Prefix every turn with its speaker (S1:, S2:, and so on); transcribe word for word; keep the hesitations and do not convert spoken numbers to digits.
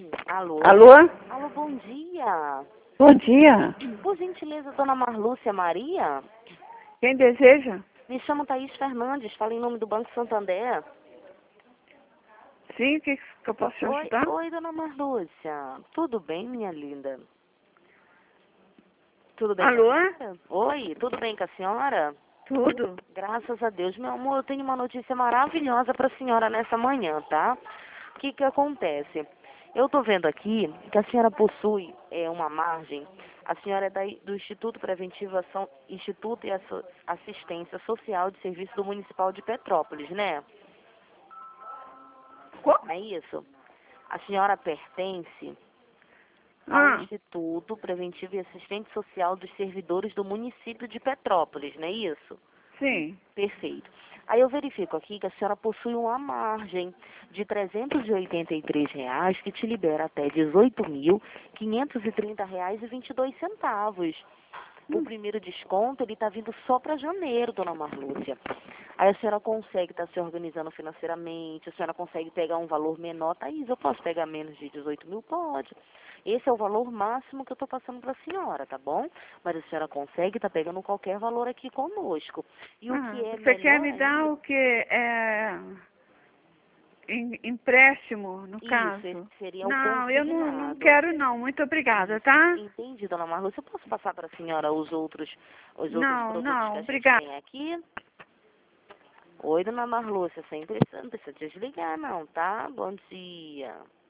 S1: Alô?
S2: Alô?
S1: Alô, bom dia.
S2: Bom dia.
S1: Por gentileza, dona Marlúcia Maria?
S2: Quem deseja?
S1: Me chamo Thaís Fernandes, falo em nome do Banco Santander.
S2: Sim, o que, que eu posso te
S1: Oi,
S2: ajudar?
S1: oi, dona Marlúcia. Tudo bem, minha linda? Tudo bem
S2: Alô?
S1: com a senhora? Oi, tudo bem com a senhora?
S2: Tudo.
S1: Graças a Deus. Meu amor, eu tenho uma notícia maravilhosa para a senhora nessa manhã, tá? O que que acontece? Eu tô vendo aqui que a senhora possui é, uma margem. A senhora é da, do Instituto Preventivo Ação, Instituto e Asso- Assistência Social de Serviço do Municipal de Petrópolis, né?
S2: Qual?
S1: Não é isso? A senhora pertence ao
S2: Ah,
S1: Instituto Preventivo e Assistente Social dos Servidores do Município de Petrópolis, não é isso?
S2: sim.
S1: Perfeito. Aí eu verifico aqui que a senhora possui uma margem de trezentos e oitenta e três reais que te libera até dezoito mil quinhentos e trinta reais e vinte e dois centavos. O primeiro desconto, ele está vindo só para janeiro, dona Marlúcia. Aí a senhora consegue estar se organizando financeiramente, a senhora consegue pegar um valor menor. Thaís, eu posso pegar menos de dezoito mil? Pode. Esse é o valor máximo que eu estou passando para a senhora, tá bom? Mas a senhora consegue estar pegando qualquer valor aqui conosco. E o
S2: Ah,
S1: que é
S2: você quer
S1: melhor
S2: me dar
S1: ainda,
S2: o que? É, em- empréstimo, no
S1: isso,
S2: caso?
S1: esse seria o
S2: Não, eu não, não
S1: consignado.
S2: quero não. Muito obrigada, tá?
S1: Entendi, dona Marlúcia. Eu posso passar para a senhora os outros, os outros
S2: Não,
S1: produtos que
S2: não,
S1: a gente
S2: obrigada.
S1: tem aqui? Oi, dona Marlúcia, sempre não precisa desligar não, tá? Bom dia.